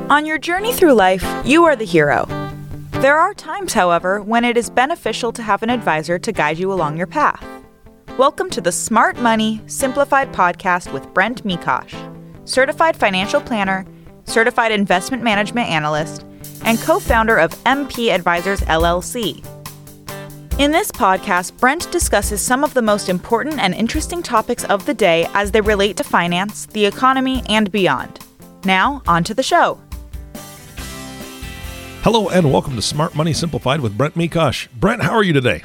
On your journey through life, you are the hero. There are times, however, when it is beneficial to have an advisor to guide you along your path. Welcome to the Smart Money Simplified podcast with Brent Mikosh, certified financial planner, certified investment management analyst, and co-founder of MP Advisors LLC. In this podcast, Brent discusses some of the most important and interesting topics of the day as they relate to finance, the economy, and beyond. Now, on to the show. Hello and welcome to Smart Money Simplified with Brent Mikosh. Brent, how are you today?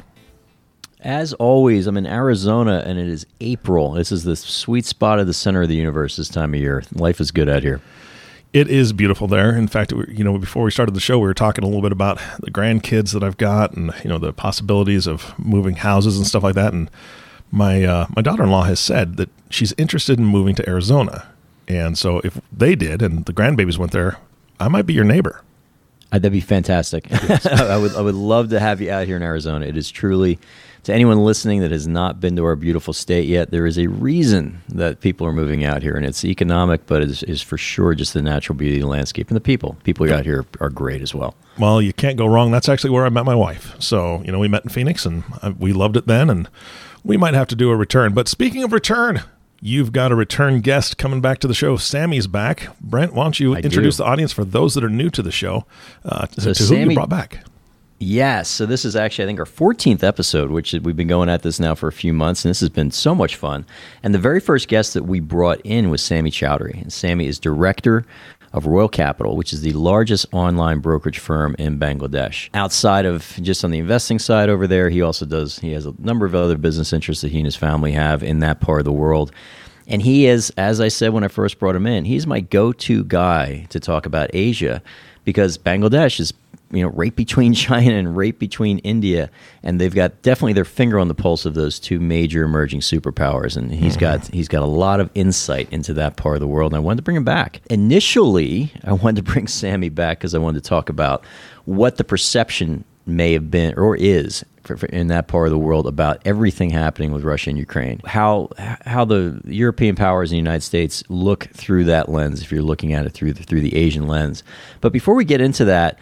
As always, I'm in Arizona and it is April. This is the sweet spot of the center of the universe this time of year. Life is good out here. It is beautiful there. In fact, before we started the show, we were talking a little bit about the grandkids that I've got and, the possibilities of moving houses and stuff like that. And my daughter-in-law has said that she's interested in moving to Arizona. And so if they did and the grandbabies went there, I might be your neighbor. That'd be fantastic. Yes. I would love to have you out here in Arizona. It is truly, to anyone listening that has not been to our beautiful state yet, there is a reason that people are moving out here, and it's economic, but it is for sure just the natural beauty of the landscape and the people. People out here are great as well. Well, you can't go wrong. That's actually where I met my wife. So, we met in Phoenix, and we loved it then, and we might have to do a return. But speaking of return, you've got a return guest coming back to the show. Sammy's back. Brent, why don't you introduce the audience for those that are new to the show to who you brought back? Yes. So this is actually, I think, our 14th episode, which we've been going at this now for a few months, and this has been so much fun. And the very first guest that we brought in was Sammy Chowdhury. And Sammy is director of Royal Capital, which is the largest online brokerage firm in Bangladesh. Outside of just on the investing side over there, he has a number of other business interests that he and his family have in that part of the world. And he is, as I said when I first brought him in, he's my go-to guy to talk about Asia, because Bangladesh is right between China and right between India, and they've got definitely their finger on the pulse of those two major emerging superpowers, and he's got a lot of insight into that part of the world, and I wanted to bring him back. Initially, I wanted to bring Sammy back because I wanted to talk about what the perception may have been or is in that part of the world about everything happening with Russia and Ukraine, how the European powers in the United States look through that lens, if you're looking at it through the Asian lens. But before we get into that,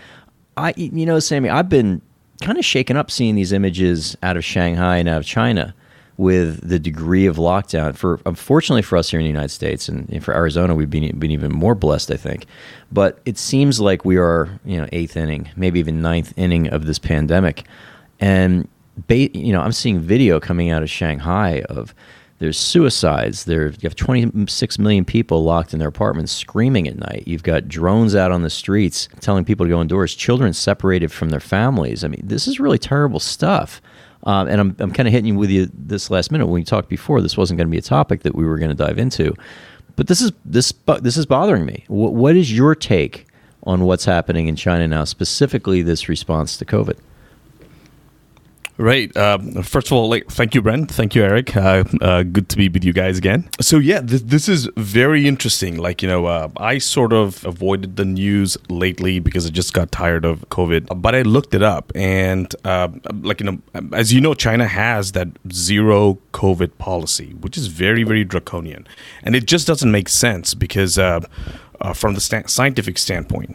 Sammy, I've been kind of shaken up seeing these images out of Shanghai and out of China with the degree of lockdown. Unfortunately for us here in the United States and for Arizona, we've been even more blessed, I think. But it seems like we are, eighth inning, maybe even ninth inning of this pandemic. And, I'm seeing video coming out of Shanghai of there's suicides. You have 26 million people locked in their apartments screaming at night. You've got drones out on the streets telling people to go indoors. Children separated from their families. I mean, this is really terrible stuff. And I'm kind of hitting you with you this last minute. When we talked before, this wasn't going to be a topic that we were going to dive into. But this is bothering me. What is your take on what's happening in China now, specifically this response to COVID? Right. First of all, thank you, Brent. Thank you, Eric. Good to be with you guys again. So yeah, this is very interesting. I sort of avoided the news lately because I just got tired of COVID. But I looked it up, and as you know, China has that zero COVID policy, which is very, very draconian, and it just doesn't make sense because from the scientific standpoint.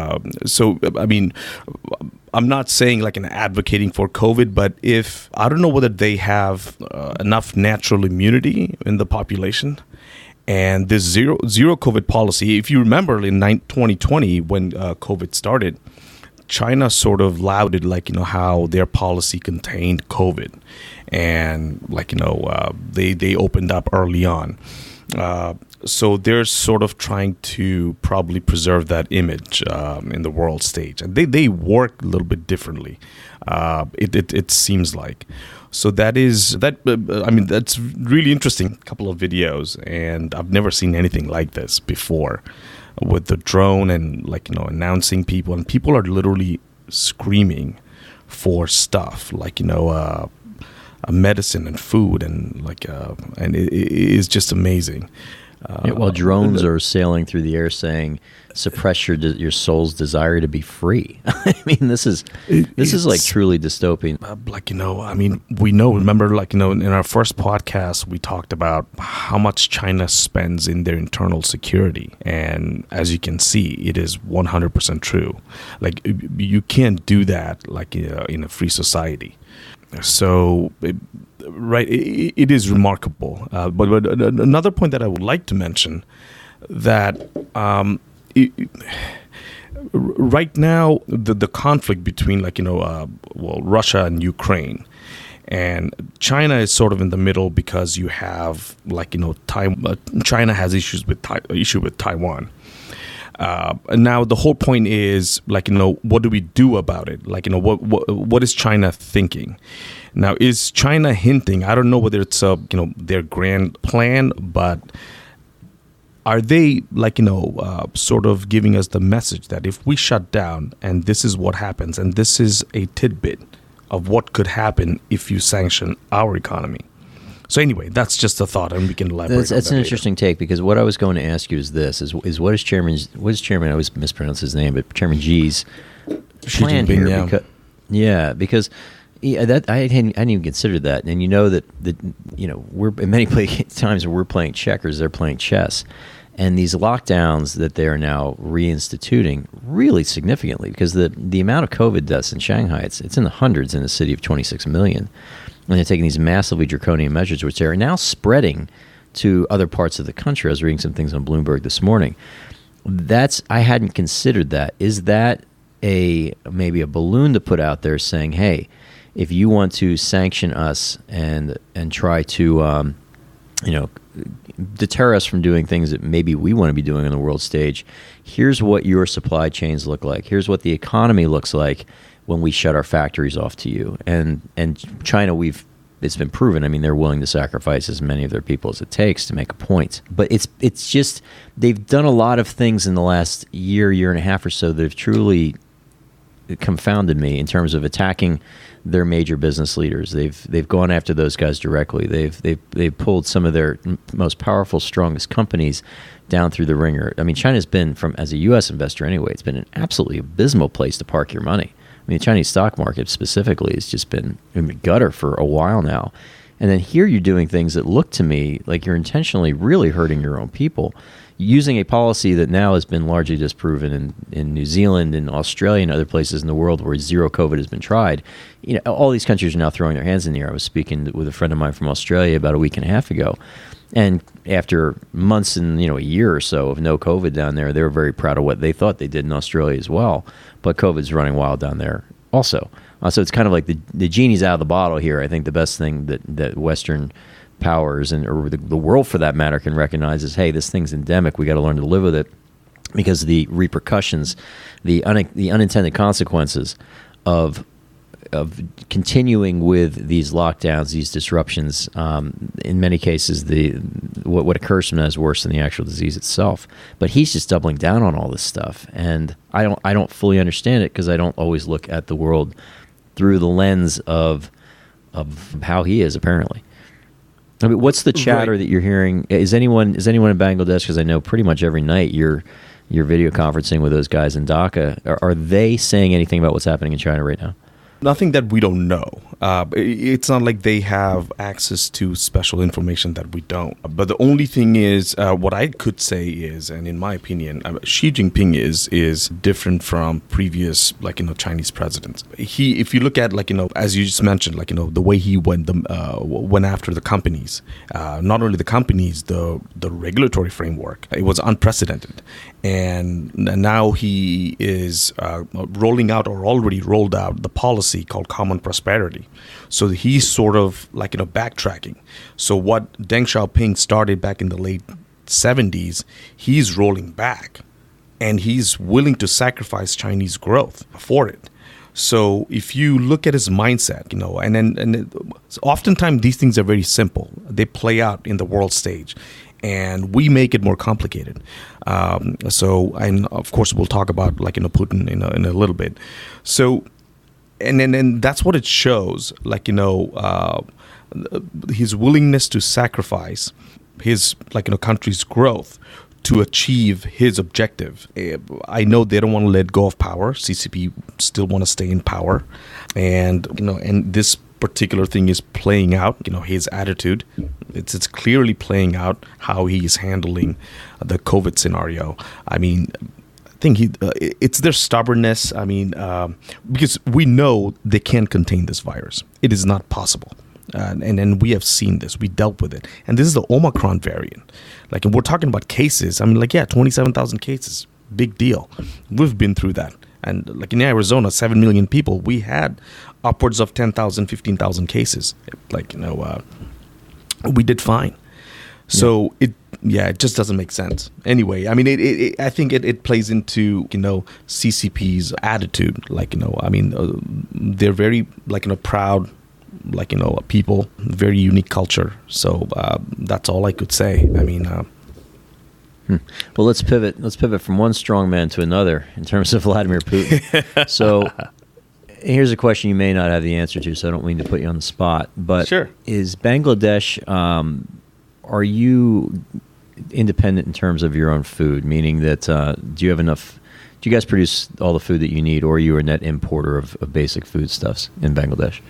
I'm not saying an advocating for COVID, but I don't know whether they have enough natural immunity in the population. And this zero COVID policy, if you remember in 2020 when COVID started, China sort of lauded how their policy contained COVID, and they opened up early on. So they're sort of trying to probably preserve that image in the world stage, and they work a little bit differently. It seems like. So that's really interesting. A couple of videos, and I've never seen anything like this before, with the drone and announcing people, and people are literally screaming for stuff a medicine and food, and it is just amazing. While drones are sailing through the air saying, suppress your soul's desire to be free. I mean, this is like truly dystopian. Remember, in our first podcast, we talked about how much China spends in their internal security. And as you can see, it is 100% true. Like, you can't do that in a free society. So, it is remarkable. But another point that I would like to mention, that right now the conflict between Russia and Ukraine, and China is sort of in the middle because you have China has issue with Taiwan. And now the whole point is what do we do about it? What is China thinking? Now, is China hinting? I don't know whether it's their grand plan, but are they sort of giving us the message that if we shut down, and this is what happens, and this is a tidbit of what could happen if you sanction our economy? So anyway, that's just a thought, and we can elaborate. That's an interesting take, because what I was going to ask you is this: is what is Chairman? I always mispronounce his name, but Chairman Xi's plan here? Because that I hadn't even considered that, and we're in many times where we're playing checkers, they're playing chess. And these lockdowns that they are now reinstituting really significantly, because the amount of COVID deaths in Shanghai, it's in the hundreds in a city of 26 million. And they're taking these massively draconian measures, which are now spreading to other parts of the country. I was reading some things on Bloomberg this morning. I hadn't considered that. Is that maybe a balloon to put out there saying, hey, if you want to sanction us and try to deter us from doing things that maybe we want to be doing on the world stage, here's what your supply chains look like. Here's what the economy looks like when we shut our factories off to you. And China, it's been proven. I mean, they're willing to sacrifice as many of their people as it takes to make a point. But it's just, they've done a lot of things in the last year and a half or so that have truly confounded me in terms of attacking their major business leaders. They've gone after those guys directly. They've pulled some of their most powerful, strongest companies down through the ringer. I mean, China's been, as a U.S. investor anyway, it's been an absolutely abysmal place to park your money. I mean, the Chinese stock market specifically has just been in the gutter for a while now. And then here you're doing things that look to me like you're intentionally really hurting your own people, using a policy that now has been largely disproven in New Zealand and Australia and other places in the world where zero COVID has been tried. All these countries are now throwing their hands in the air. I was speaking with a friend of mine from Australia about a week and a half ago. And after months and a year or so of no COVID down there, they were very proud of what they thought they did in Australia as well. But COVID's running wild down there also. So it's kind of like the genie's out of the bottle here. I think the best thing that Western powers or the world for that matter can recognize is, hey, this thing's endemic. We got to learn to live with it, because the repercussions, the unintended consequences of continuing with these lockdowns, these disruptions, in many cases, what occurs from that is worse than the actual disease itself. But he's just doubling down on all this stuff, and I don't fully understand it, because I don't always look at the world through the lens of how he is, apparently. I mean, what's the chatter that you're hearing? Is anyone in Bangladesh? Because I know pretty much every night you're video conferencing with those guys in Dhaka. Are they saying anything about what's happening in China right now? Nothing that we don't know. It's not like they have access to special information that we don't. But the only thing is, what I could say is, and in my opinion, Xi Jinping is different from previous, Chinese presidents. If you look at, as you just mentioned, the way he went after the companies, not only the companies, the regulatory framework, it was unprecedented. And now he is rolling out, or already rolled out, the policy called Common Prosperity. So he's sort of backtracking. So what Deng Xiaoping started back in the late 70s, he's rolling back, and he's willing to sacrifice Chinese growth for it. So if you look at his mindset, and oftentimes these things are very simple. They play out in the world stage, and we make it more complicated. And of course we'll talk about Putin in a little bit. So, and that's what it shows. His willingness to sacrifice his country's growth to achieve his objective. I know they don't want to let go of power. CCP still want to stay in power, and and this particular thing is playing out. His attitude, it's clearly playing out how he's handling the COVID scenario. I mean, I think it's their stubbornness. I mean, because we know they can't contain this virus. It is not possible. And we have seen this. We dealt with it. And this is the Omicron variant. Like, and we're talking about cases. I mean, 27,000 cases. Big deal. We've been through that. And like in Arizona, 7 million people, we had upwards of 10,000, 15,000 cases. We did fine. So it just doesn't make sense. Anyway, I mean, I think it plays into, CCP's attitude. They're very, proud, people, very unique culture. So that's all I could say. I mean, well, let's pivot. Let's pivot from one strong man to another in terms of Vladimir Putin. So here's a question you may not have the answer to, so I don't mean to put you on the spot. But sure. Is Bangladesh, are you independent in terms of your own food? Meaning that do you have enough? Do you guys produce all the food that you need, or are you a net importer of basic foodstuffs in Bangladesh?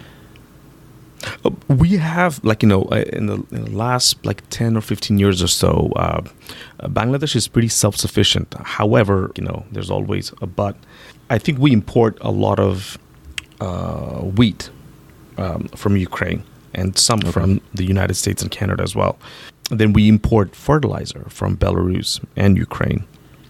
We have, in the last 10 or 15 years or so, Bangladesh is pretty self-sufficient. However, there's always a but. I think we import a lot of wheat from Ukraine and some from the United States and Canada as well. And then we import fertilizer from Belarus and Ukraine.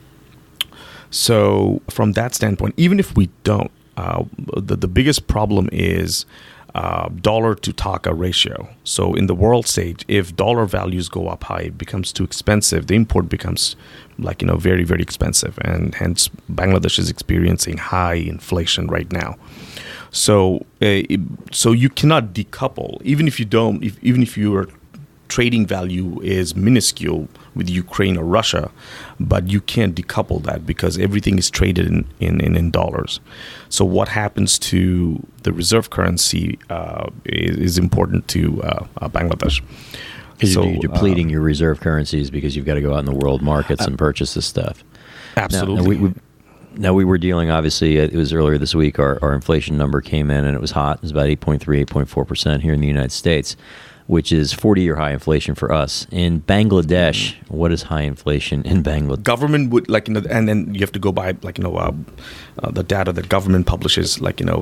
So from that standpoint, even if we don't, the biggest problem is dollar to taka ratio. So in the world stage, if dollar values go up high, it becomes too expensive. The import becomes very, very expensive, and hence Bangladesh is experiencing high inflation right now. So you cannot decouple, even if your trading value is minuscule with Ukraine or Russia, but you can't decouple that because everything is traded in dollars. So what happens to the reserve currency is important to Bangladesh. So you're depleting your reserve currencies because you've got to go out in the world markets and purchase this stuff. Absolutely. Now we were dealing, obviously, it was earlier this week, our inflation number came in and it was hot. It was about 8.3, 8.4% here in the United States, which is 40-year high inflation for us. In Bangladesh, what is high inflation in Bangladesh? Government would and then you have to go by the data that government publishes.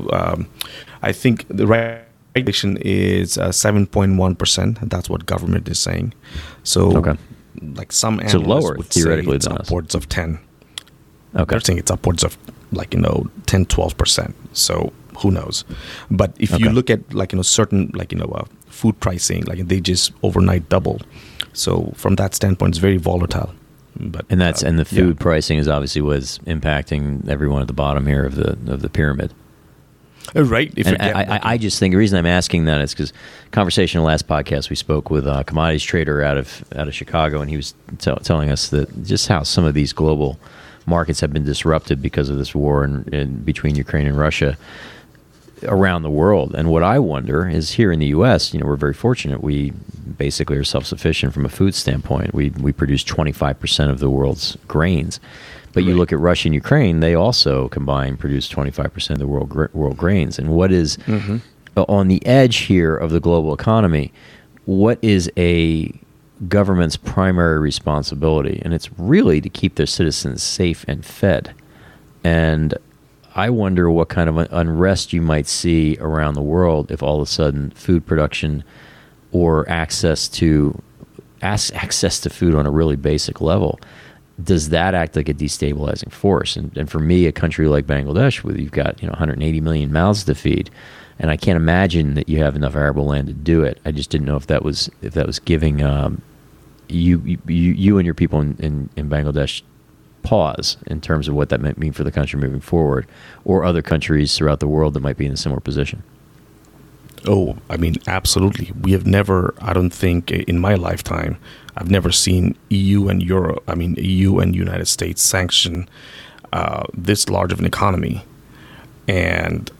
I think the regulation is 7.1%. That's what government is saying. So, some analysts lower, would say it's than upwards of 10. Okay, they're saying it's upwards of 10, 12%. So who knows? But if you look at certain food pricing, they just overnight double. So from that standpoint, it's very volatile. But and the food pricing is obviously was impacting everyone at the bottom here of the pyramid. Right. I just think the reason I'm asking that is because conversation in the last podcast we spoke with a commodities trader out of Chicago, and he was telling us that just how some of these global markets have been disrupted because of this war in between Ukraine and Russia around the world. And what I wonder is here in the U.S., we're very fortunate. We basically are self-sufficient from a food standpoint. We produce 25% of the world's grains. But you look at Russia and Ukraine, they also combined produce 25% of the world grains. And what is on the edge here of the global economy, what is a government's primary responsibility? And it's really to keep their citizens safe and fed. And I wonder what kind of unrest you might see around the world if all of a sudden food production or access to food on a really basic level, does that act like a destabilizing force? And for me, a country like Bangladesh, where you've got 180 million mouths to feed, and I can't imagine that you have enough arable land to do it. I just didn't know if that was giving you and your people in Bangladesh pause in terms of what that might mean for the country moving forward, or other countries throughout the world that might be in a similar position. Oh, I mean, absolutely. We have never, I don't think in my lifetime, I've never seen EU and United States sanction this large of an economy and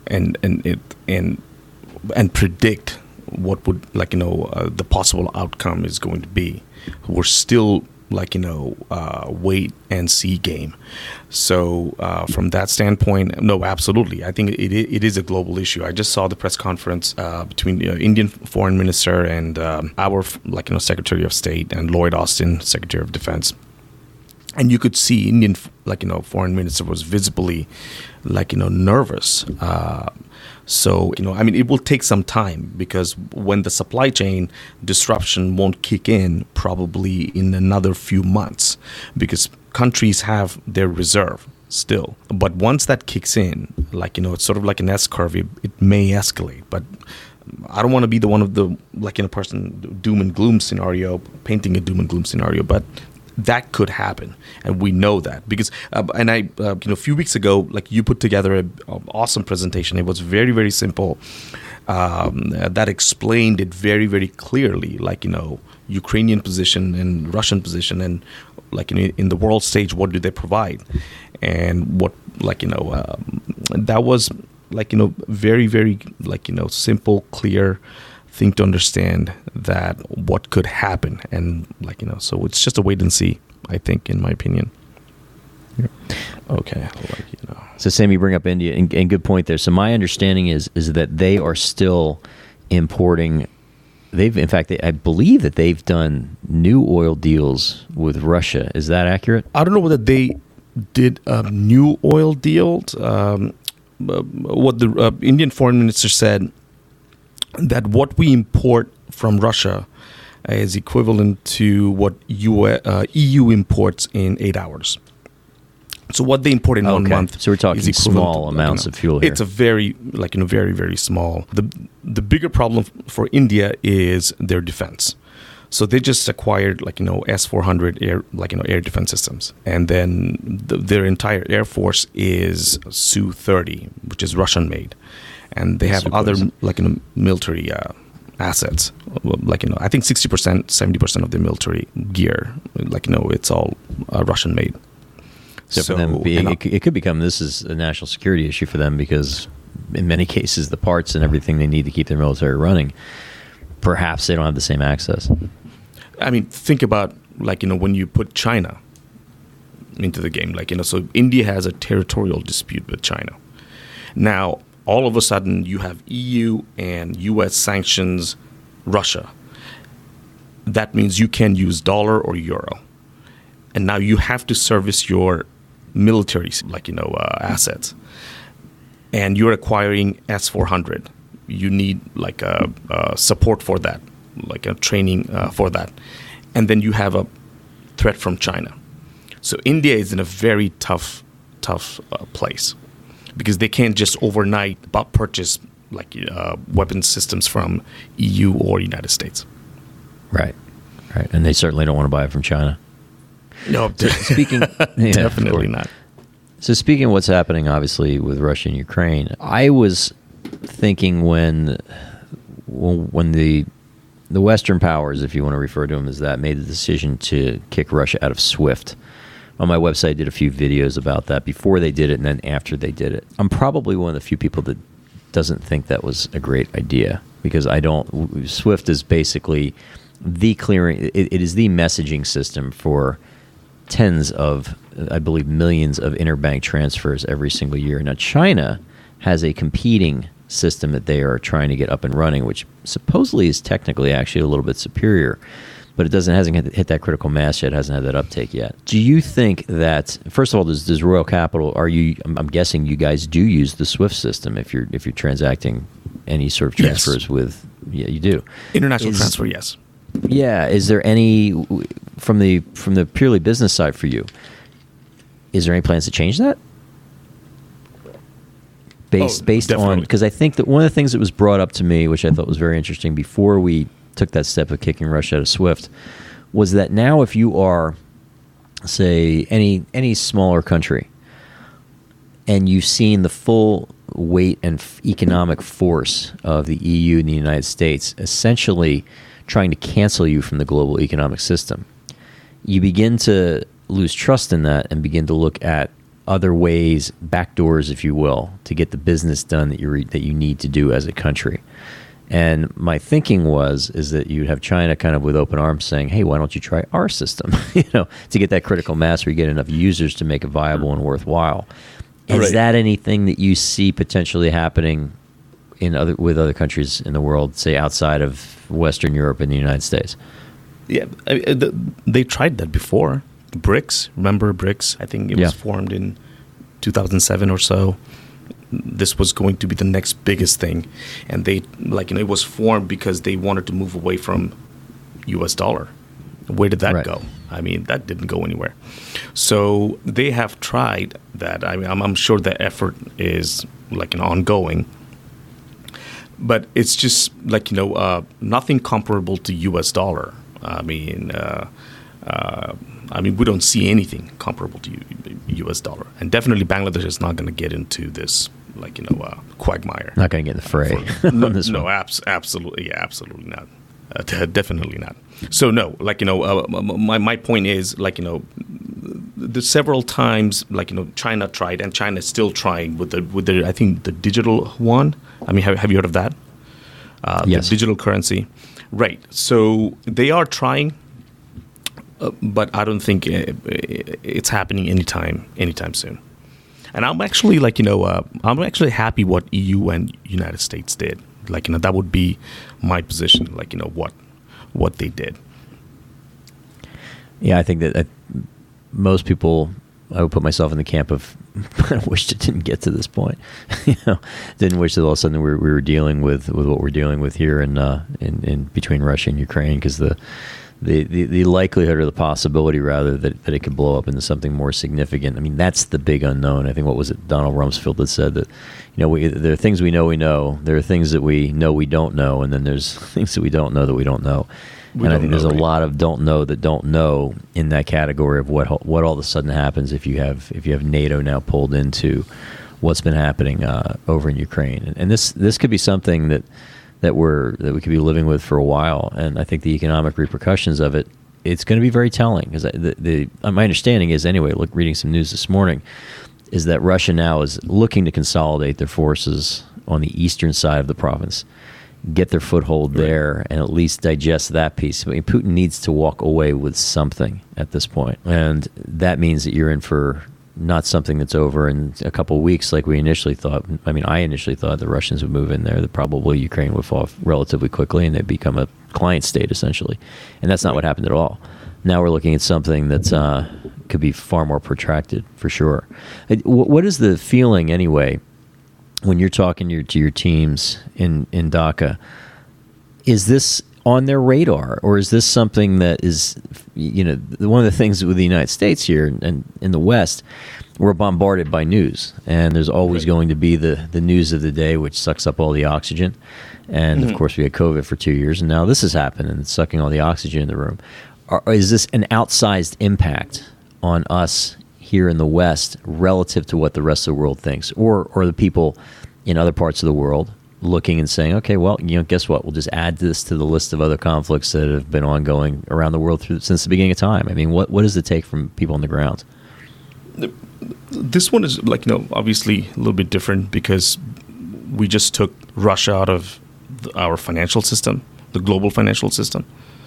predict what would the possible outcome is going to be. we're still wait and see game. So from that standpoint, no, absolutely. I think it is a global issue. I just saw the press conference between the Indian Foreign Minister and our Secretary of State and Lloyd Austin, Secretary of Defense. And you could see Indian Foreign Minister was visibly nervous. So, it will take some time, because when the supply chain disruption won't kick in probably in another few months, because countries have their reserve still. But once that kicks in, it's sort of like an S curve, it may escalate. But I don't want to be the one of the, person doom and gloom scenario, painting a doom and gloom scenario, but that could happen, and we know that because a few weeks ago, you put together an awesome presentation. It was very, very simple. That explained it very, very clearly, Ukrainian position and Russian position, and in the world stage, what do they provide, and what that was very, very simple, clear thing to understand, that what could happen, and so it's just a wait and see, I think, in my opinion. Okay. So Sam, you bring up India, and good point there. So my understanding is that they are still importing. I believe that they've done new oil deals with Russia. Is that accurate? I don't know whether they did new oil deals. What the Indian Foreign Minister said, that what we import from Russia is equivalent to what EU imports in 8 hours. So what they import in 1 month. So we're talking small amounts of fuel here. It's a very, very, very small. The bigger problem for India is their defense. So they just acquired S-400 air defense systems, and then their entire air force is Su-30, which is Russian made. And they have other military assets. I think 60%, 70% of the military gear, it's all Russian made. So for them, it could become, this is a national security issue for them, because in many cases the parts and everything they need to keep their military running, perhaps they don't have the same access. Think about when you put China into the game, so India has a territorial dispute with China. Now, all of a sudden, you have EU and US sanctions Russia. That means you can use dollar or euro. And now you have to service your military, assets. And you're acquiring S-400. You need support for that, a training for that. And then you have a threat from China. So India is in a very tough place, because they can't just overnight purchase weapon systems from EU or United States. Right. And they certainly don't want to buy it from China. No, definitely not. So speaking of what's happening, obviously, with Russia and Ukraine, I was thinking when the Western powers, if you want to refer to them as that, made the decision to kick Russia out of SWIFT. On my website, I did a few videos about that before they did it and then after they did it. I'm probably one of the few people that doesn't think that was a great idea, because SWIFT is basically the clearing, it is the messaging system for tens of, I believe, millions of interbank transfers every single year. Now, China has a competing system that they are trying to get up and running, which supposedly is technically actually a little bit superior. But hasn't hit that critical mass yet, hasn't had that uptake yet. Do you think that, first of all, does Royal Capital, I'm guessing you guys do use the SWIFT system if you're transacting any sort of transfers with, yeah, you do. International transfer, yes. Yeah, is there any, from the purely business side for you, is there any plans to change that? Based on, because I think that one of the things that was brought up to me, which I thought was very interesting before we took that step of kicking Russia out of SWIFT, was that now if you are, say, any smaller country, and you've seen the full weight and economic force of the EU and the United States essentially trying to cancel you from the global economic system, you begin to lose trust in that and begin to look at other ways, backdoors, if you will, to get the business done that you need to do as a country. And my thinking is that you'd have China kind of with open arms saying, hey, why don't you try our system, to get that critical mass where you get enough users to make it viable and worthwhile. Is that anything that you see potentially happening with other countries in the world, say outside of Western Europe and the United States? Yeah, they tried that before. BRICS, remember BRICS? I think it was formed in 2007 or so. This was going to be the next biggest thing, and they it was formed because they wanted to move away from U.S. dollar. Where did that go? I mean, that didn't go anywhere. So they have tried that. I mean, I'm sure the effort is ongoing, but it's just nothing comparable to U.S. dollar. I mean, we don't see anything comparable to U.S. dollar, and definitely Bangladesh is not going to get into this quagmire. Not going to get in the fray. Absolutely not. Definitely not. So no, my point is the several times China tried, and China is still trying with the I think the digital yuan. I mean, have you heard of that? Yes. The digital currency, right? So they are trying. But I don't think it's happening anytime soon. And I'm actually I'm actually happy what EU and United States did. That would be my position. What they did. Yeah, I think that most people, I would put myself in the camp of I wished it didn't get to this point. Didn't wish that all of a sudden we were dealing with what we're dealing with here in between Russia and Ukraine, because the likelihood or the possibility rather that it could blow up into something more significant. I mean, that's the big unknown. I think, what was it, Donald Rumsfeld that said that, there are things we know, there are things that we know we don't know, and then there's things that we don't know that we don't know. And I think there's a lot of don't know that don't know in that category of what all of a sudden happens if you have NATO now pulled into what's been happening over in Ukraine. And this could be something that we could be living with for a while. And I think the economic repercussions of it's going to be very telling. Because my understanding is, anyway, reading some news this morning, is that Russia now is looking to consolidate their forces on the eastern side of the province, get their foothold there, and at least digest that piece. I mean, Putin needs to walk away with something at this point. And that means that you're in for not something that's over in a couple of weeks like we initially thought. I mean, I initially thought the Russians would move in there, that probably Ukraine would fall off relatively quickly and they'd become a client state, essentially. And that's not what happened at all. Now we're looking at something that could be far more protracted, for sure. What is the feeling, anyway, when you're talking to your teams in Dhaka? Is this on their radar, or is this something that is, one of the things with the United States here and in the West, we're bombarded by news, and there's always going to be the news of the day, which sucks up all the oxygen. And of course, we had COVID for 2 years, and now this has happened, and it's sucking all the oxygen in the room. Is this an outsized impact on us here in the West relative to what the rest of the world thinks, or the people in other parts of the world looking and saying, okay, well, guess what? We'll just add this to the list of other conflicts that have been ongoing around the world since the beginning of time. I mean, what does it take from people on the ground? This one is obviously a little bit different because we just took Russia out of our financial system, the global financial system.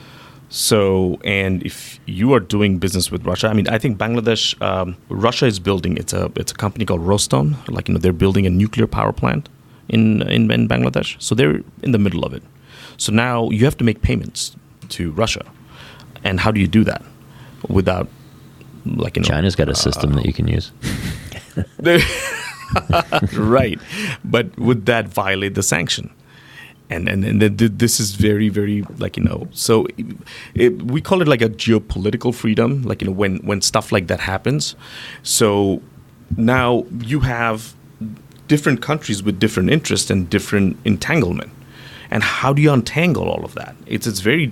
So, and if you are doing business with Russia, I mean, I think Bangladesh, Russia is building, it's a company called Roston, they're building a nuclear power plant in Bangladesh. So they're in the middle of it. So now you have to make payments to Russia. And how do you do that without, China's got a system that you can use. Right. But would that violate the sanction? And this is very, very so we call it like a geopolitical freedom, when stuff like that happens. So now you have different countries with different interests and different entanglement. And how do you untangle all of that? It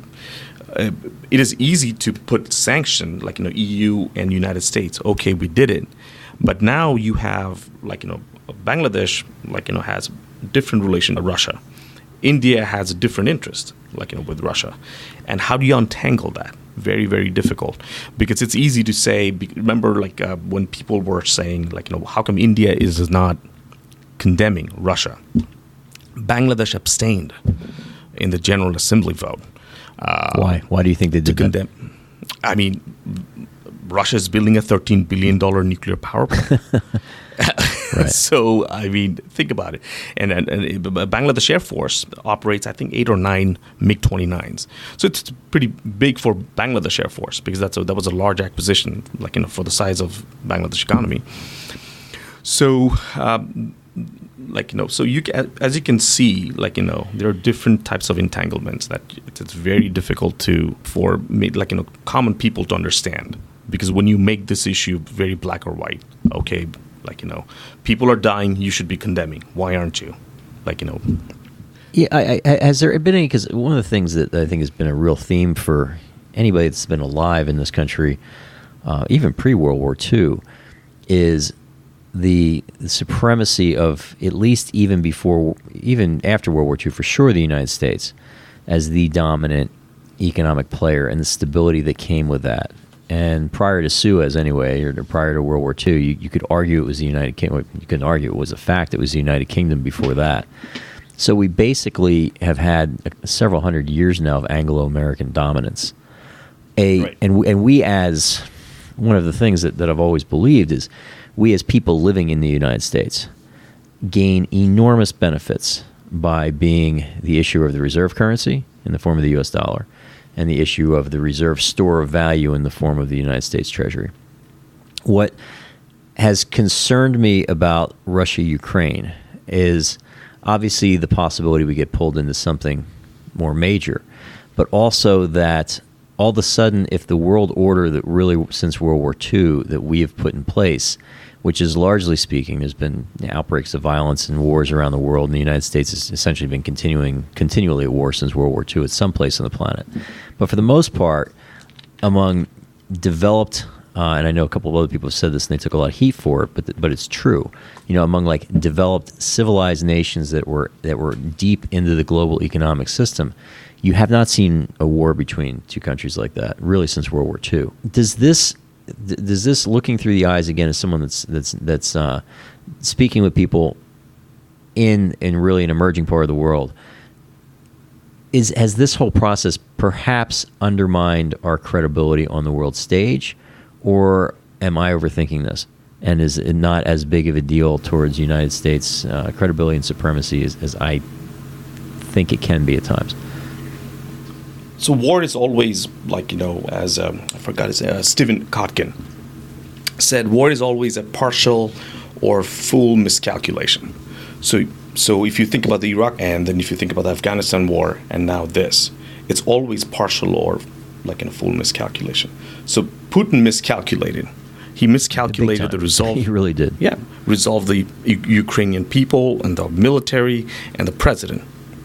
is easy to put sanction, EU and United States. Okay, we did it. But now you have, Bangladesh, has different relation to Russia. India has a different interest, with Russia. And how do you untangle that? Very, very difficult. Because it's easy to say, remember, when people were saying, how come India is not condemning Russia? Bangladesh abstained. in the General Assembly vote. Why? Why do you think they did to condemn? I mean, Russia is building a $13 billion nuclear power plant. Right. So, I mean, think about it. And Bangladesh Air Force operates, I think, 8 or 9 MiG-29s. So it's pretty big for Bangladesh Air Force because that was a large acquisition, for the size of Bangladesh economy. So, so as you can see, there are different types of entanglements that it's very difficult for common people to understand. Because when you make this issue very black or white, okay, people are dying, you should be condemning. Why aren't you? Yeah, has there been any, because one of the things that I think has been a real theme for anybody that's been alive in this country, even pre-World War II, is the supremacy of, at least even after World War II, for sure, the United States as the dominant economic player and the stability that came with that. And prior to Suez, anyway, or prior to World War II, you could argue it was the United Kingdom. You couldn't argue it was a fact. It was the United Kingdom before that. So we basically have had several hundred years now of Anglo-American dominance. Right. And we, as one of the things that I've always believed is, we as people living in the United States gain enormous benefits by being the issuer of the reserve currency in the form of the U.S. dollar, and the issue of the reserve store of value in the form of the United States Treasury. What has concerned me about Russia-Ukraine is obviously the possibility we get pulled into something more major, but also that all of a sudden, if the world order that really, since World War II, that we have put in place, which is largely speaking, there's been outbreaks of violence and wars around the world, and the United States has essentially been continually at war since World War II at some place on the planet. But for the most part, among developed, and I know a couple of other people have said this and they took a lot of heat for it, but it's true. Among developed, civilized nations that were deep into the global economic system, you have not seen a war between two countries like that really since World War II. Does this, looking through the eyes again as someone that's speaking with people in really an emerging part of the world, has this whole process perhaps undermined our credibility on the world stage, or am I overthinking this? And is it not as big of a deal towards United States credibility and supremacy as I think it can be at times? So war is always, as I forgot his Stephen Kotkin said, war is always a partial or full miscalculation. So if you think about the Iraq, and then if you think about the Afghanistan war, and now this, it's always partial or a full miscalculation. So Putin miscalculated. He miscalculated the result. He really did. Yeah, resolve the Ukrainian people and the military and the president.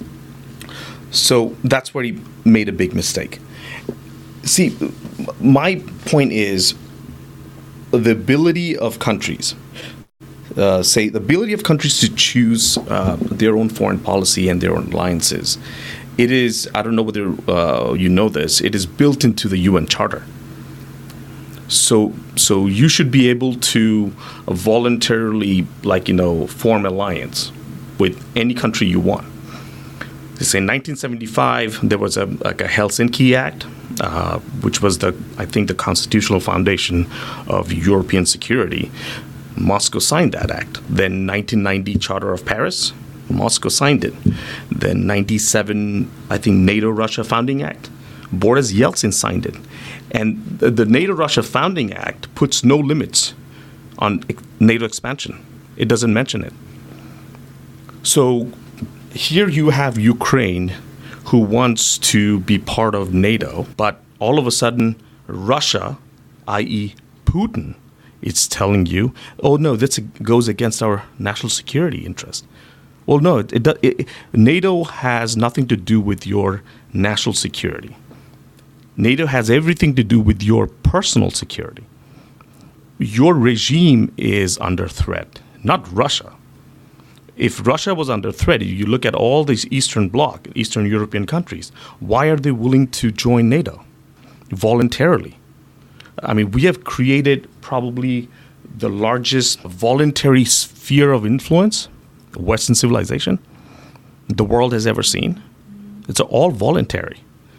So that's where he made a big mistake. See, my point is the ability of countries, the ability of countries to choose their own foreign policy and their own alliances. It is, I don't know whether you know this, it is built into the UN Charter. So you should be able to voluntarily, form alliance with any country you want. In 1975, there was a Helsinki Act, which was the constitutional foundation of European security. Moscow signed that act. Then 1990 Charter of Paris, Moscow signed it. Then 97, NATO-Russia Founding Act, Boris Yeltsin signed it. And the NATO-Russia Founding Act puts no limits on NATO expansion. It doesn't mention it. So here you have Ukraine, who wants to be part of NATO, but all of a sudden Russia, i.e. Putin, is telling you, oh no, this goes against our national security interest. Well, no, NATO has nothing to do with your national security. NATO has everything to do with your personal security. Your regime is under threat, not Russia. If Russia was under threat, you look at all these Eastern Bloc, Eastern European countries, why are they willing to join NATO voluntarily? I mean, we have created probably the largest voluntary sphere of influence Western civilization the world has ever seen. It's all voluntary.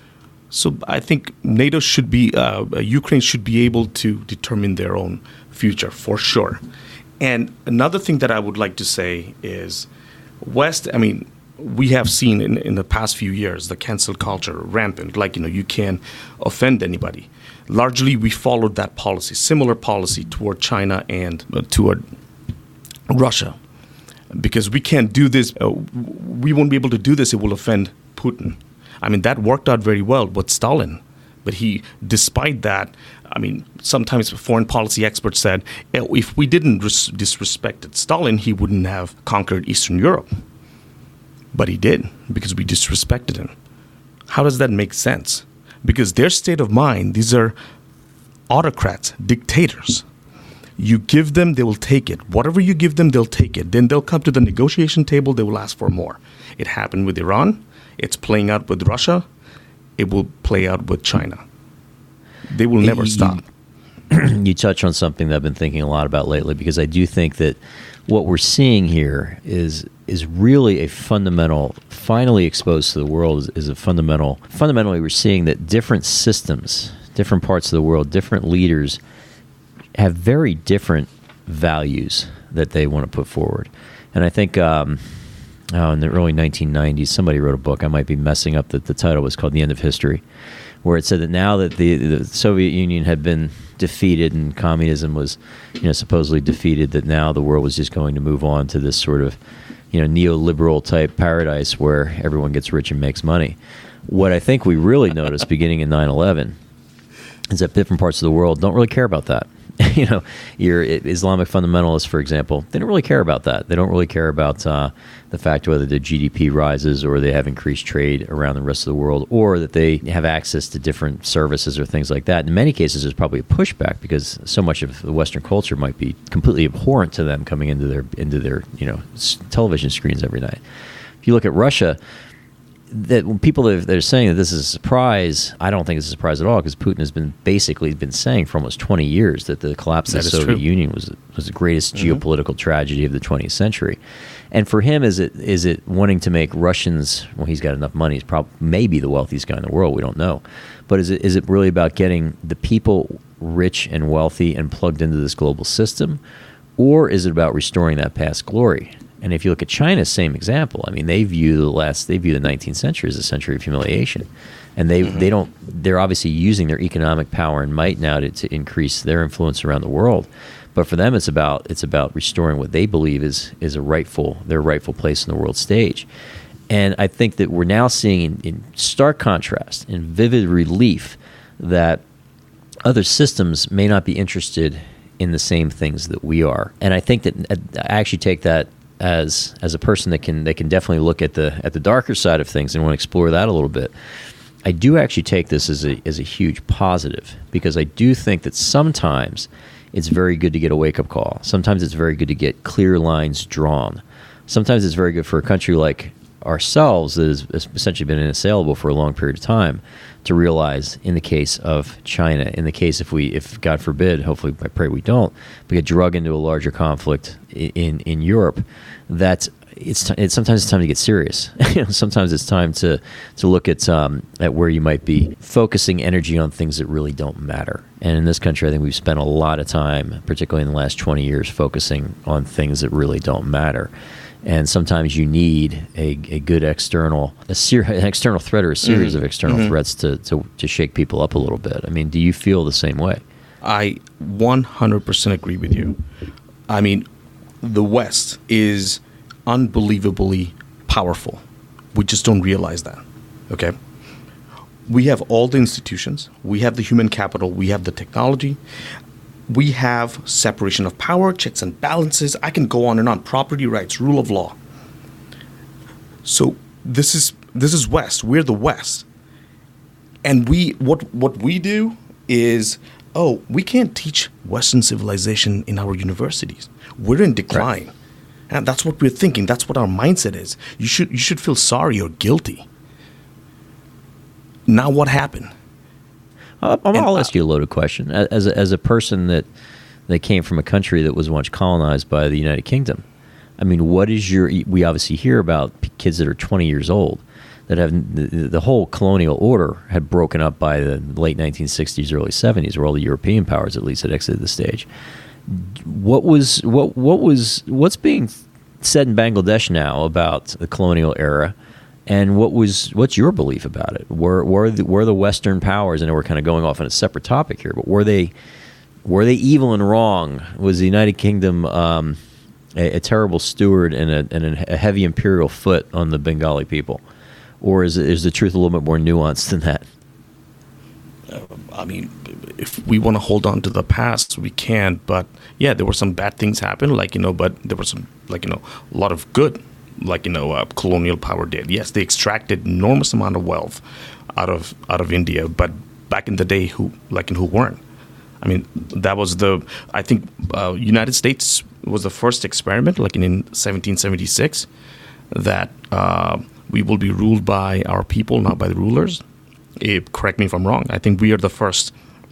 So I think NATO should be, Ukraine should be able to determine their own future for sure. And another thing that I would like to say is West, I mean, we have seen in the past few years the cancel culture rampant, like, you can't offend anybody. Largely, we followed that policy, similar policy toward China and toward Russia. Because we can't do this, we won't be able to do this, it will offend Putin. I mean, that worked out very well with Stalin. But despite that, I mean, sometimes foreign policy experts said, if we didn't disrespect Stalin, he wouldn't have conquered Eastern Europe. But he did, because we disrespected him. How does that make sense? Because their state of mind, these are autocrats, dictators. You give them, they will take it. Whatever you give them, they'll take it. Then they'll come to the negotiation table, they will ask for more. It happened with Iran. It's playing out with Russia. It will play out with China. They will never stop. You touch on something that I've been thinking a lot about lately, because I do think that what we're seeing here is really a fundamental, finally exposed to the world, is a fundamentally we're seeing that different systems, different parts of the world, different leaders have very different values that they want to put forward. And I think in the early 1990s, somebody wrote a book, I might be messing up the title, was called The End of History, where it said that now that the Soviet Union had been defeated and communism was, supposedly defeated, that now the world was just going to move on to this sort of, neoliberal type paradise where everyone gets rich and makes money. What I think we really noticed beginning in 9/11 is that different parts of the world don't really care about that. Your Islamic fundamentalists, for example, they don't really care about that. They don't really care about the fact whether the GDP rises or they have increased trade around the rest of the world, or that they have access to different services or things like that. In many cases, there's probably a pushback because so much of the Western culture might be completely abhorrent to them coming into their television screens every night. If you look at Russia, that when people that are saying that this is a surprise, I don't think it's a surprise at all, because Putin has been saying for almost 20 years that the collapse of the Soviet Union was the greatest geopolitical tragedy of the 20th century. And for him, is it wanting to make Russians, well, he's got enough money, he's probably maybe the wealthiest guy in the world, we don't know. But is it really about getting the people rich and wealthy and plugged into this global system? Or is it about restoring that past glory? And if you look at China, same example. I mean, they view the 19th century as a century of humiliation, and they're obviously using their economic power and might now to increase their influence around the world. But for them, it's about restoring what they believe is their rightful place in the world stage. And I think that we're now seeing in stark contrast, in vivid relief, that other systems may not be interested in the same things that we are. And I think that I actually take that as a person that can definitely look at the darker side of things and want to explore that a little bit. I do actually take this as a huge positive, because I do think that sometimes it's very good to get a wake-up call. Sometimes it's very good to get clear lines drawn. Sometimes it's very good for a country like ourselves that has essentially been unassailable for a long period of time to realize, in the case of China, in the case if God forbid, hopefully I pray we don't, we get drug into a larger conflict in Europe, that sometimes it's time to get serious. Sometimes it's time to look at where you might be focusing energy on things that really don't matter. And in this country, I think we've spent a lot of time, particularly in the last 20 years, focusing on things that really don't matter. And sometimes you need an external threat or a series of external threats to shake people up a little bit. I mean, do you feel the same way? I 100% agree with you. I mean, the West is unbelievably powerful. We just don't realize that, okay? We have all the institutions. We have the human capital. We have the technology. We have separation of power, checks and balances. I can go on and on. Property rights, rule of law. So this is West. We're the West. And what we do is, we can't teach Western civilization in our universities. We're in decline. Right. And that's what we're thinking. That's what our mindset is. You should feel sorry or guilty. Now what happened? I'll ask you a loaded question. As a person that came from a country that was once colonized by the United Kingdom, I mean, we obviously hear about kids that are 20 years old that have the whole colonial order had broken up by the late 1960s, early 70s, where all the European powers at least had exited the stage. What's being said in Bangladesh now about the colonial era, and what's your belief about it? Were the Western powers, and we're kind of going off on a separate topic here, but were they evil and wrong? Was the United Kingdom a terrible steward and a heavy imperial foot on the Bengali people, or is the truth a little bit more nuanced than that? I mean, if we want to hold on to the past, we can. But yeah, there were some bad things happen, but there were some, a lot of good, colonial power did. Yes, they extracted enormous amount of wealth out of India, but back in the day, who weren't? I mean, that was I think United States was the first experiment, in 1776, that we will be ruled by our people, not by the rulers. Correct me if I'm wrong. I think we are the first,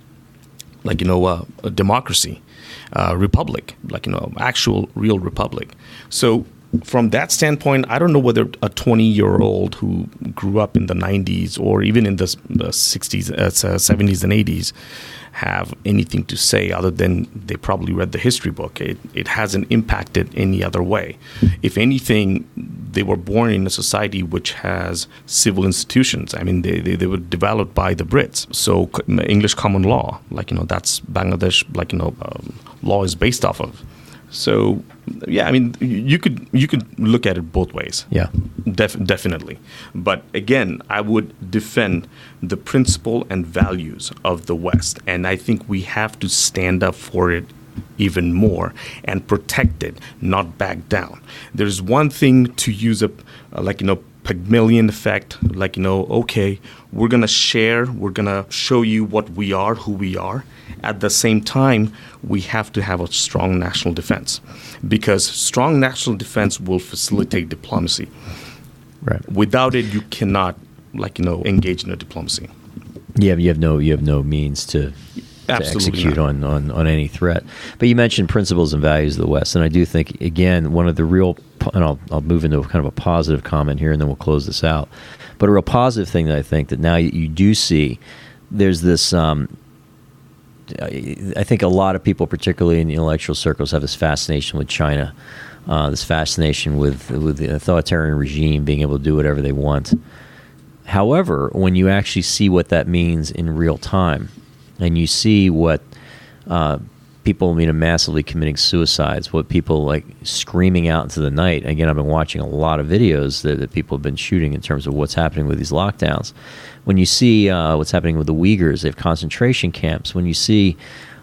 a democracy, republic, actual real republic. So from that standpoint, I don't know whether a 20-year-old who grew up in the 90s or even in the 60s, 70s and 80s have anything to say other than they probably read the history book. It hasn't impacted any other way. If anything, they were born in a society which has civil institutions. I mean, they were developed by the Brits. So English common law, that's Bangladesh, law is based off of. So, yeah, I mean, you could look at it both ways. Yeah, definitely. But again, I would defend the principle and values of the West, and I think we have to stand up for it even more and protect it, not back down. There's one thing to use Pygmalion effect, okay, we're gonna share, we're gonna show you what we are, who we are. At the same time, we have to have a strong national defense, because strong national defense will facilitate diplomacy. Right. Without it, you cannot, engage in a diplomacy. Yeah, you have no means to execute on any threat. But you mentioned principles and values of the West, and I do think, again, one of the real, and I'll move into kind of a positive comment here, and then we'll close this out. But a real positive thing that I think that now you do see, there's this. I think a lot of people, particularly in the intellectual circles, have this fascination with China, this fascination with the authoritarian regime being able to do whatever they want. However, when you actually see what that means in real time, and you see what people massively committing suicides, what people screaming out into the night. Again, I've been watching a lot of videos that people have been shooting in terms of what's happening with these lockdowns. When you see what's happening with the Uyghurs, they have concentration camps. When you see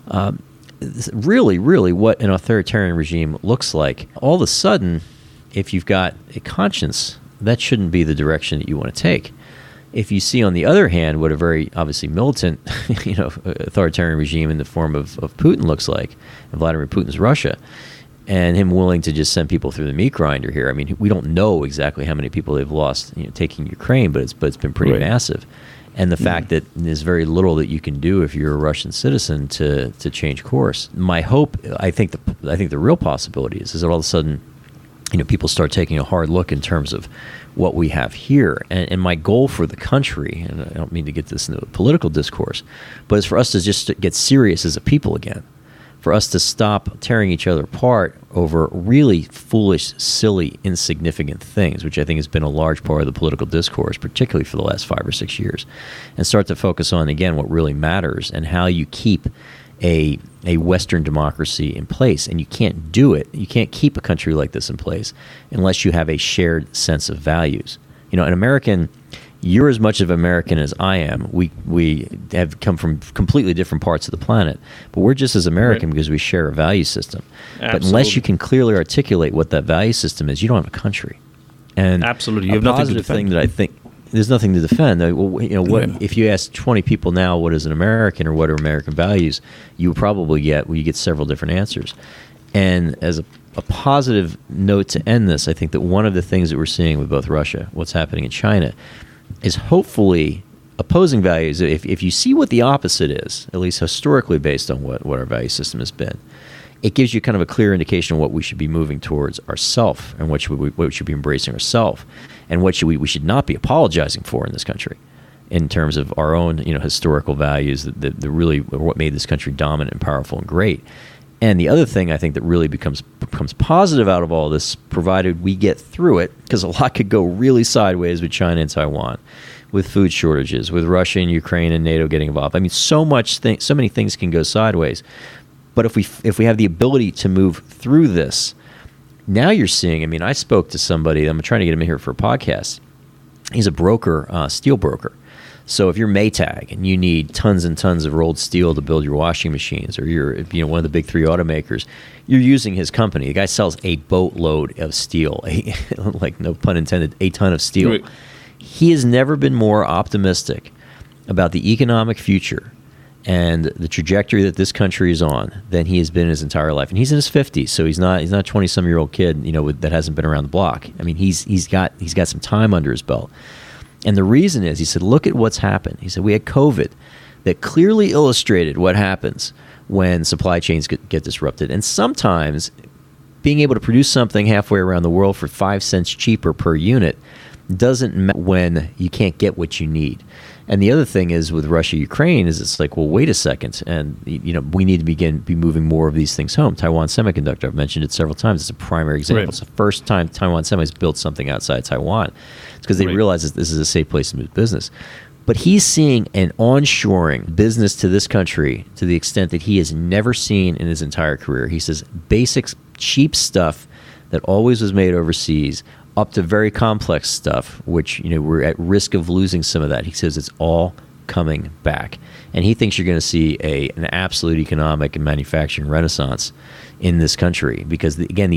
really what an authoritarian regime looks like, all of a sudden, if you've got a conscience, that shouldn't be the direction that you want to take. If you see, on the other hand, what a very obviously militant, authoritarian regime in the form of Putin looks like, and Vladimir Putin's Russia, and him willing to just send people through the meat grinder here. I mean, we don't know exactly how many people they've lost, taking Ukraine, but it's been pretty massive. And the fact that there's very little that you can do if you're a Russian citizen to change course. My hope, I think the real possibility is that all of a sudden, people start taking a hard look in terms of what we have here. And my goal for the country, and I don't mean to get this into a political discourse, but it's for us to just get serious as a people again, for us to stop tearing each other apart over really foolish, silly, insignificant things, which I think has been a large part of the political discourse, particularly for the last 5 or 6 years, and start to focus on, again, what really matters and how you keep a Western democracy in place. And you can't do it. You can't keep a country like this in place unless you have a shared sense of values. An American, you're as much of an American as I am. We have come from completely different parts of the planet, but we're just as American because we share a value system. Absolutely. But unless you can clearly articulate what that value system is, you don't have a country. And absolutely, you have nothing to defend. Thing that I think there's nothing to defend. If you ask 20 people now what is an American or what are American values, you probably get several different answers. And as a positive note to end this, I think that one of the things that we're seeing with both Russia, what's happening in China, is hopefully opposing values, if you see what the opposite is, at least historically based on what our value system has been, it gives you kind of a clear indication of what we should be moving towards ourself and what we should be embracing ourself and what we should not be apologizing for in this country in terms of our own historical values that really are what made this country dominant and powerful and great. And the other thing I think that really becomes positive out of all this, provided we get through it, because a lot could go really sideways with China and Taiwan, with food shortages, with Russia and Ukraine and NATO getting involved. I mean, so many things can go sideways. But if we have the ability to move through this, now you're seeing. I mean, I spoke to somebody. I'm trying to get him in here for a podcast. He's a broker, steel broker. So if you're Maytag and you need tons and tons of rolled steel to build your washing machines, or you're one of the big three automakers, you're using his company. The guy sells a boatload of steel, like no pun intended, a ton of steel. Right. He has never been more optimistic about the economic future and the trajectory that this country is on than he has been in his entire life. And he's in his 50s, so he's not a 20-some-year-old kid, that hasn't been around the block. I mean, he's got some time under his belt. And the reason is, he said, look at what's happened. He said, we had COVID that clearly illustrated what happens when supply chains get disrupted. And sometimes being able to produce something halfway around the world for 5 cents cheaper per unit doesn't matter when you can't get what you need. And the other thing is with Russia, Ukraine, is it's like, well, wait a second. And, we need to be moving more of these things home. Taiwan Semiconductor, I've mentioned it several times. It's a primary example. Right. It's the first time Taiwan Semi has built something outside Taiwan. It's because they realize that this is a safe place to do business. But he's seeing an onshoring business to this country to the extent that he has never seen in his entire career. He says basic, cheap stuff that always was made overseas, up to very complex stuff, which we're at risk of losing some of that. He says it's all coming back, and he thinks you're going to see an absolute economic and manufacturing renaissance in this country because again,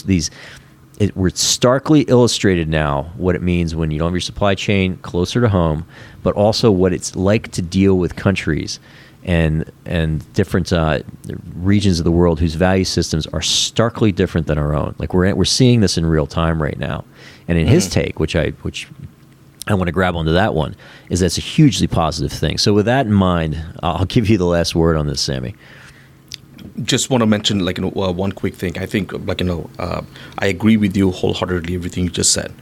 we're starkly illustrated now what it means when you don't have your supply chain closer to home, but also what it's like to deal with countries and different regions of the world whose value systems are starkly different than our own. Like we're seeing this in real time right now. And in his take, which I want to grab onto that one, is that's a hugely positive thing. So with that in mind, I'll give you the last word on this, Sammy. Just want to mention one quick thing. I think I agree with you wholeheartedly, everything you just said.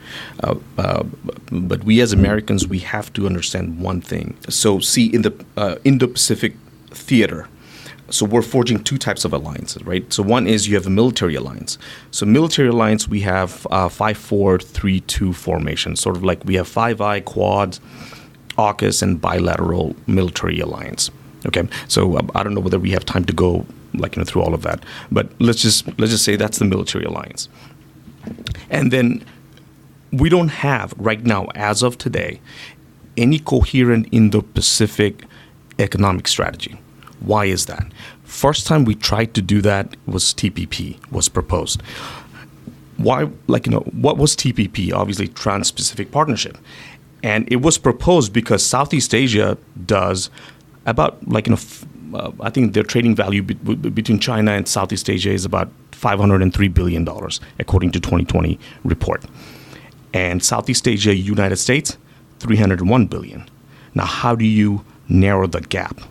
But we as Americans, we have to understand one thing. So see, in the Indo-Pacific theater, so we're forging two types of alliances, right? So one is you have a military alliance. So military alliance, we have 5-4-3-2 formation, sort of like we have Five Eye, Quad, AUKUS, and bilateral military alliance. Okay, so I don't know whether we have time to go through all of that, but let's just say that's the military alliance. And then we don't have right now, as of today, any coherent Indo-Pacific economic strategy. Why is that? First time we tried to do that was TPP was proposed. Why? What was TPP? Obviously, Trans-Pacific Partnership, and it was proposed because Southeast Asia does about I think their trading value between China and Southeast Asia is about $503 billion, according to 2020 report. And Southeast Asia, United States, $301 billion. Now, how do you narrow the gap?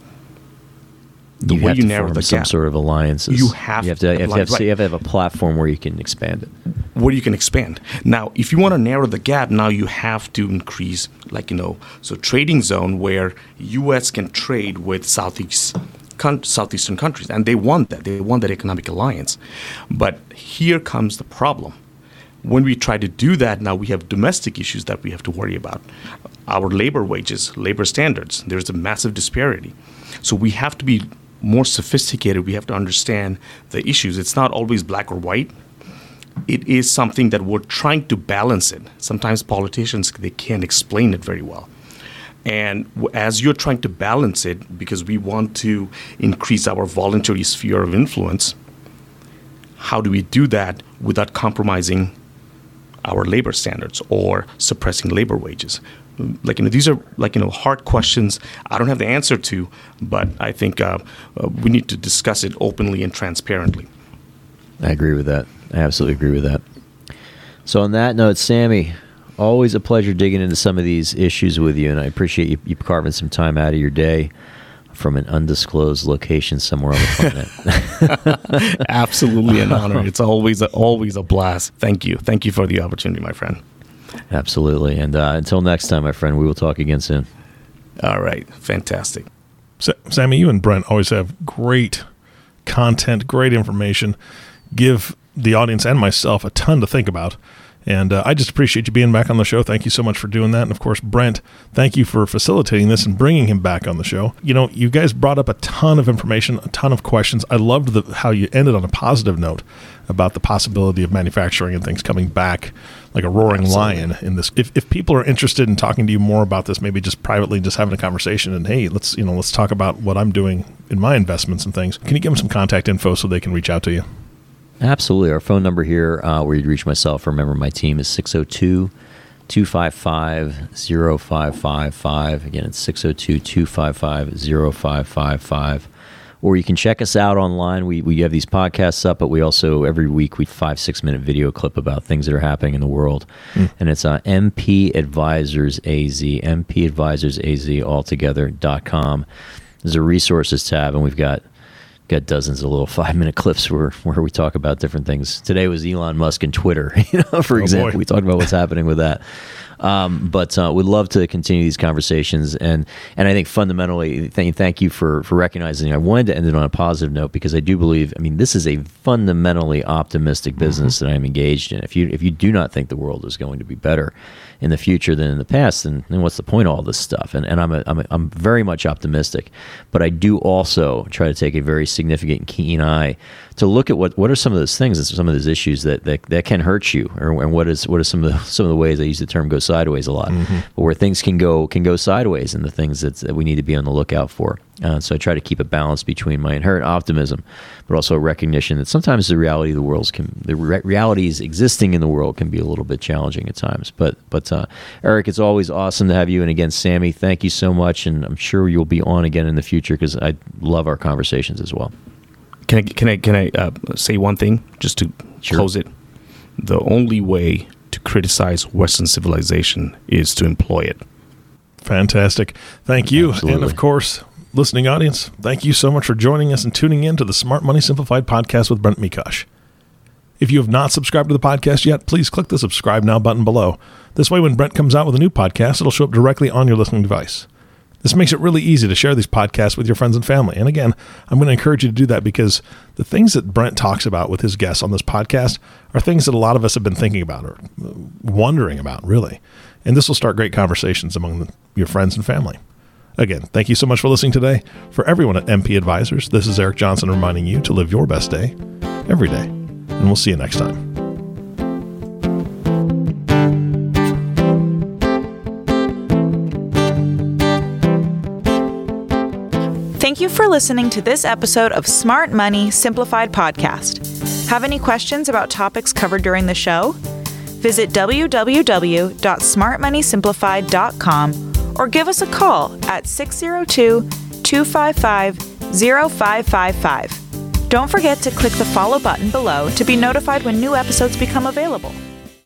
The way you narrow the gap, some sort of alliances. You have to have a platform where you can expand it. Where you can expand. Now, if you want to narrow the gap, now you have to increase, so trading zone where U.S. can trade with southeastern countries, and they want that. They want that economic alliance. But here comes the problem. When we try to do that, now we have domestic issues that we have to worry about. Our labor wages, labor standards, there's a massive disparity. So we have to be more sophisticated. We have to understand the issues. It's not always black or white. It is something that we're trying to balance it. Sometimes politicians, they can't explain it very well. And as you're trying to balance it, because we want to increase our voluntary sphere of influence, how do we do that without compromising our labor standards or suppressing labor wages? These are hard questions I don't have the answer to, but I think we need to discuss it openly and transparently. I agree with that. I absolutely agree with that. So on that note, Sammy, Always a pleasure digging into some of these issues with you, and I appreciate you carving some time out of your day from an undisclosed location somewhere on the planet. Absolutely an honor. It's always a blast. Thank you. Thank you for the opportunity, my friend. Absolutely. And until next time, my friend, we will talk again soon. All right. Fantastic. Sammy, you and Brent always have great content, great information, give the audience and myself a ton to think about. And I just appreciate you being back on the show. Thank you so much for doing that. And of course, Brent, thank you for facilitating this and bringing him back on the show. You know, you guys brought up a ton of information, a ton of questions. I loved how you ended on a positive note about the possibility of manufacturing and things coming back like a roaring lion in this. If people are interested in talking to you more about this, maybe just privately, just having a conversation and, hey, let's talk about what I'm doing in my investments and things. Can you give them some contact info so they can reach out to you? Absolutely. Our phone number here, where you'd reach myself or a member of my team, is 602-255-0555. Again, it's 602-255-0555. Or you can check us out online. We have these podcasts up, but we also, every week, we 5-6 minute video clip about things that are happening in the world. And it's MP Advisors AZ, mpadvisorsazaltogether.com. There's a resources tab, and we've got dozens of little 5-minute clips where we talk about different things. Today was Elon Musk and Twitter, for example. We talked about what's happening with that. But we'd love to continue these conversations. And I think fundamentally, thank you for recognizing. I wanted to end it on a positive note because I do believe, this is a fundamentally optimistic business that I'm engaged in. If you do not think the world is going to be better in the future than in the past, then what's the point of all this stuff? And I'm very much optimistic, but I do also try to take a very significant and keen eye to look at what are some of those things and some of those issues that can hurt you, and what are some of the ways, I use the term go sideways a lot, but where things can go sideways, and the things that we need to be on the lookout for. So I try to keep a balance between my inherent optimism, but also a recognition that sometimes the realities existing in the world can be a little bit challenging at times. But Eric, it's always awesome to have you. And again, Sammy, thank you so much. And I'm sure you'll be on again in the future because I love our conversations as well. Can I say one thing just to close it? The only way to criticize Western civilization is to employ it. Fantastic. Thank you. Absolutely. And of course, listening audience, thank you so much for joining us and tuning in to the Smart Money Simplified podcast with Brent Mikosh. If you have not subscribed to the podcast yet, please click the subscribe now button below. This way, when Brent comes out with a new podcast, it'll show up directly on your listening device. This makes it really easy to share these podcasts with your friends and family. And again, I'm going to encourage you to do that because the things that Brent talks about with his guests on this podcast are things that a lot of us have been thinking about or wondering about, really. And this will start great conversations among your friends and family. Again, thank you so much for listening today. For everyone at MP Advisors, this is Eric Johnson reminding you to live your best day every day. And we'll see you next time. Thank you for listening to this episode of Smart Money Simplified Podcast. Have any questions about topics covered during the show? Visit www.smartmoneysimplified.com or give us a call at 602-255-0555. Don't forget to click the follow button below to be notified when new episodes become available.